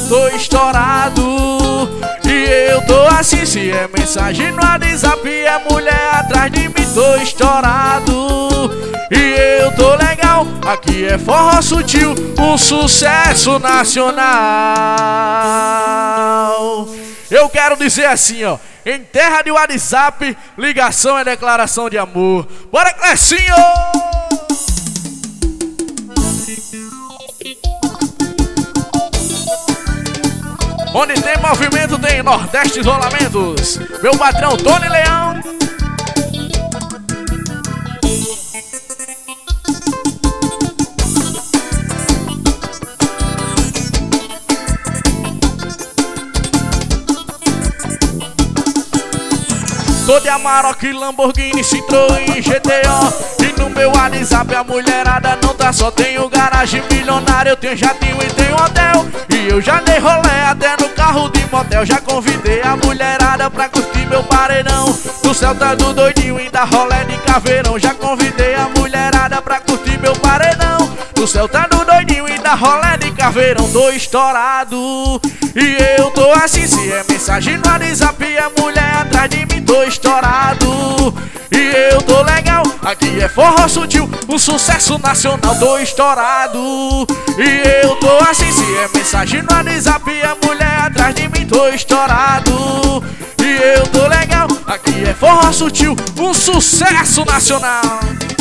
tô estourado. E eu tô assim, se é mensagem no WhatsApp, é mulher atrás de mim, tô estourado. E eu tô legal, aqui é forró sutil, um sucesso nacional. Eu quero dizer assim, ó, em terra de WhatsApp, ligação é declaração de amor. Bora, Clecinho! Onde tem movimento tem Nordeste Isolamentos. Meu patrão Tony Leão. Tô de Amarok, Lamborghini, Citroën, GTO. E no meu WhatsApp a mulherada não tá, só tenho garagem milionária. Eu tenho jatinho e tenho hotel. E eu já dei rolê até no carro de motel. Já convidei a mulherada pra curtir meu paredão. No céu tá do doidinho e da rolê de caveirão. Já convidei a mulherada pra curtir meu paredão. No céu tá do doidinho e da rolê de caveirão. Tô estourado. E eu tô assim, se é mensagem no WhatsApp, a mulher atrás de mim, tô estourado. E eu tô legal, aqui é forró sutil, um sucesso nacional, tô estourado. E eu tô assim, se é mensagem no WhatsApp, a mulher atrás de mim, tô estourado. E eu tô legal, aqui é forró sutil, um sucesso nacional.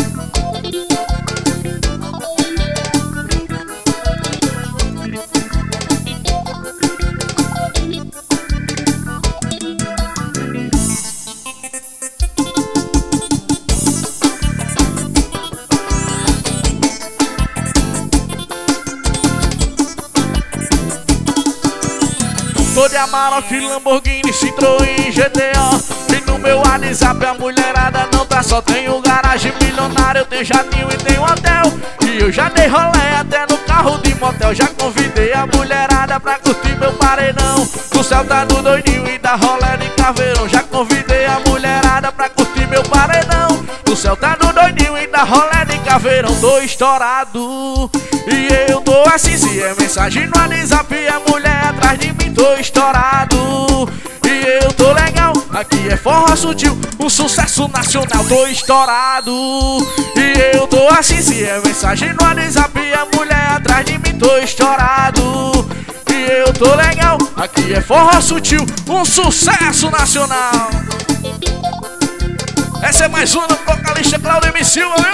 Tô de Amarok, Lamborghini, Citroën, GTO. E no meu WhatsApp a mulherada não tá, só tenho garagem milionária. Eu tenho jatinho e tenho hotel. E eu já dei rolê até no carro de motel. Já convidei a mulherada pra curtir meu paredão. No céu tá do doidinho e da rolê de caveirão. Já convidei a mulherada pra curtir meu paredão. No céu tá do doidinho e da rolê de caveirão. Tô estourado. E eu tô assim, se é mensagem no WhatsApp, a mulher atrás de mim, tô estourado. E eu tô legal, aqui é forró sutil, um sucesso nacional, tô estourado. E eu tô assim, se é mensagem no WhatsApp, a mulher atrás de mim, tô estourado. E eu tô legal, aqui é forró sutil, um sucesso nacional. Essa é mais uma do vocalista Claudio M. Silva, viu?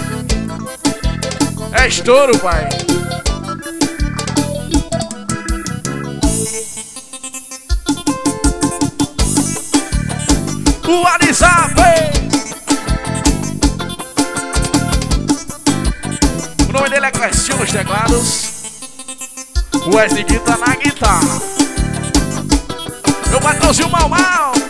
É estouro, pai. O WhatsApp. O nome dele é Clecinho nos teclados. O Wesley Guita na guitarra. Meu patrãozinho Mal Mal.